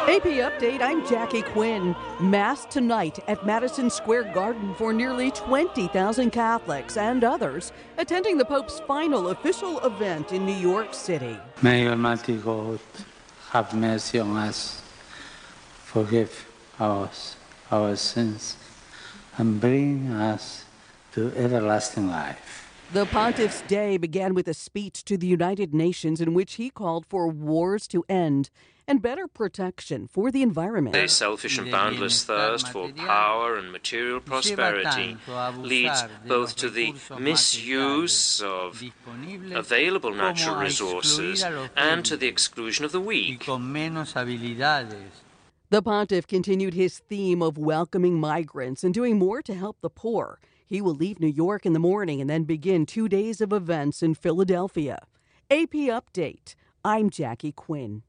AP Update, I'm Jackie Quinn. Mass tonight at Madison Square Garden for nearly 20,000 Catholics and others attending the Pope's final official event in New York City. May Almighty God have mercy on us, forgive us our sins, and bring us to everlasting life. The Pontiff's Day began with a speech to the United Nations in which he called for wars to end and better protection for the environment. A selfish and boundless thirst for power and material prosperity leads both to the misuse of available natural resources and to the exclusion of the weak. The Pontiff continued his theme of welcoming migrants and doing more to help the poor. He will leave New York in the morning and then begin 2 days of events in Philadelphia. AP Update, I'm Jackie Quinn.